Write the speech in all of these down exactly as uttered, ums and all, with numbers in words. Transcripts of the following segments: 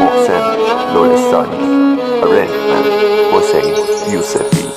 محسن لرستانی. Arrangement حسین یوسفی.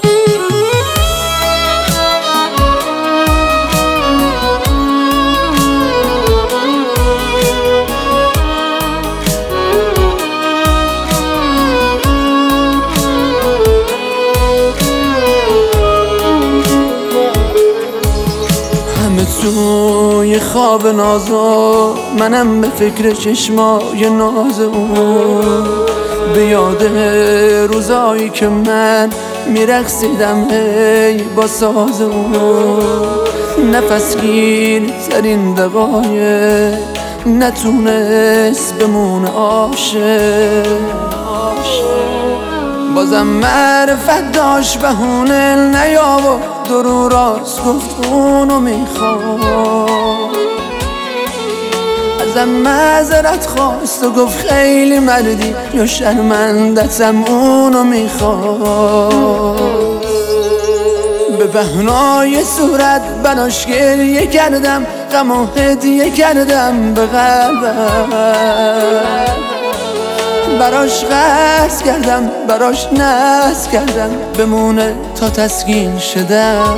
توی خواب نازو منم به فکر چشمای ناز اون، به یاد روزایی که من میرقصیدم ای با ساز اون. نفس گیر ترین دقایق نتونست بمونه عاشق، بازم معرفت داشت بهونه نیاورد درو راست گفت اونو میخواد. ازم معذرت خواست و گفت خیلی مردی یا شرمندتم اونو میخواد. به بهنای صورت براش گریه کردم، غم و هدیه کردم به قلبم، براش قصد کردم براش ناز کردم بمونه تا تسکین شدم.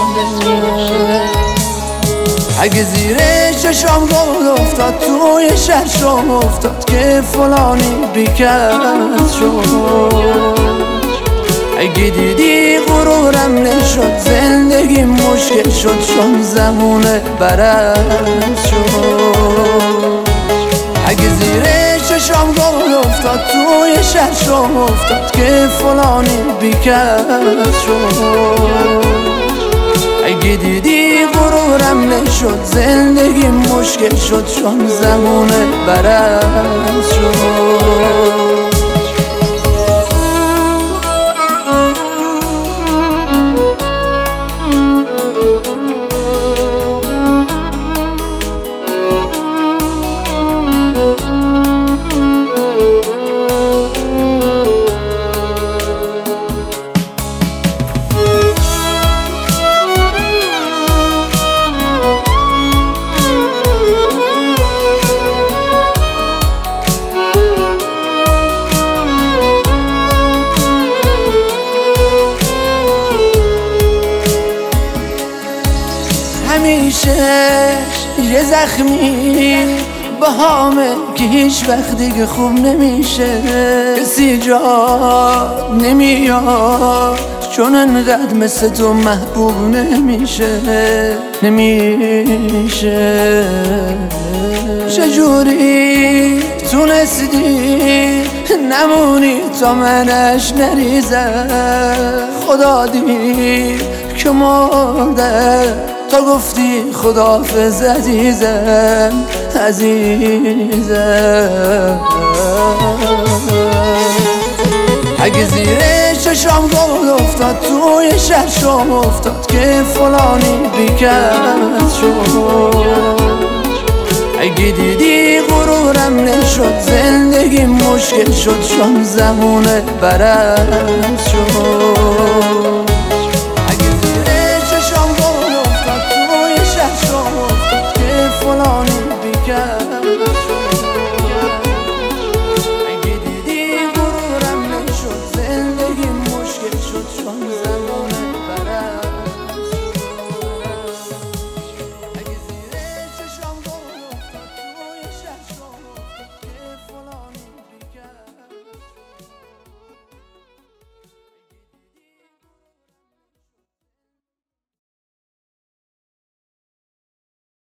اگه زیر چشام گل افتاد توی شرشم افتاد که فلانی بیکس شد. اگه دیدی غرورم نشد زندگی مشکل شد چون زمونه برعکس شد. اگه زیر چشام گل افتاد توی شرشم افتاد که فلانی بیکس شد. اگه دیدی غرورم نشد زندگی مشکل شد چون زمونه برعکس شد. همیشه یه زخمی با همه که هیچ وقت دیگه خوب نمیشه. کسی جا نمیاد چون انقدر مثل تو محبوب نمیشه نمیشه. چجوری تونستی نمونی تا منش نریزم؟ خدا دید که مرده تا گفتی خداحافظ عزیزم عزیزم. اگه زیر چشام گل افتاد توی شرشم افتاد که فلانی بیکس شد. اگه دیدی غرورم نشد زندگی مشکل شد چون زمونه برعکس شد.